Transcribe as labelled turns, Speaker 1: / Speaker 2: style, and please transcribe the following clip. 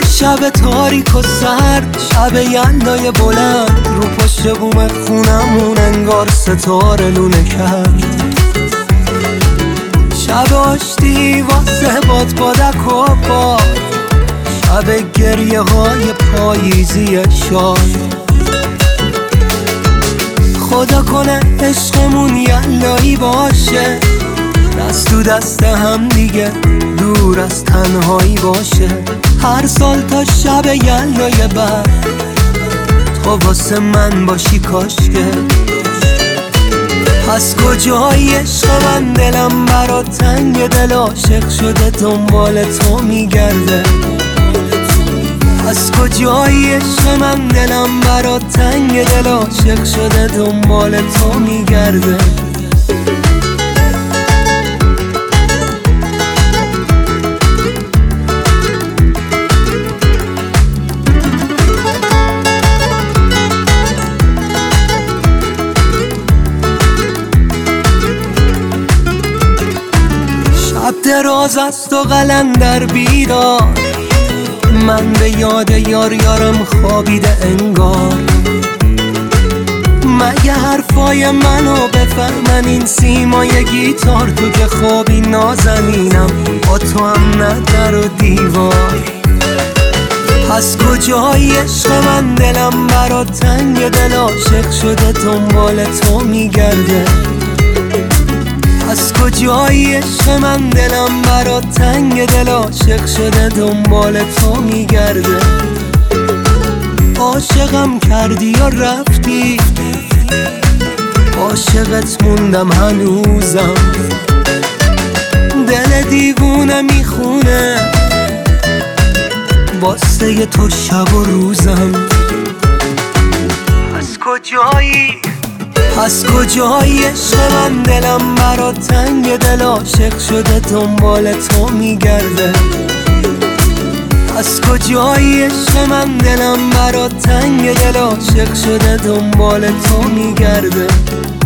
Speaker 1: شب تاریک و سرد، شب یلدای بلند، رو پشت بوم خونمون انگار ستاره لونه کرد. شب آشتی واسه بادک و باد، شب گریه های پاییزی شاد. خدا کنه عشقمون یلایی باشه، دست تو دست هم دیگه دور از تنهایی باشه. هر سال تا شب یلدای بعد تو واسه من باشی کاشکه. پس کجایی عشق من؟ دلم برات تنگ، دل عاشق شده دنبال تو میگرده. پس کجایی عشق من؟ دلم برات تنگ، دل عاشق شده دنبال تو میگرده. شب دراز است و قلندر بیدار، من به یاد یارم خوابیده انگار. مگه حرفای منو بفهمن این سیمای گیتار؟ تو که خوابی نازنینم، با تو هم نه در و دیوار. پس کجایی عشق من؟ دلم برات تنگ، دل عاشق شده دنبال تو میگرده. پس کجایی عشق من؟ دلم برات تنگ، دل عاشق شده دنبال تو میگرده. عاشقم کردی یا رفتی، عاشقت موندم هنوزم. دل دیوونه میخونه واسه تو شب و روزم. پس کجایی عشق من؟ دلم برات تنگ، دل عاشق شده دنبال تو میگرده. پس کجایی عشق من؟ دلم برات تنگ، دل عاشق شده دنبال تو میگرده.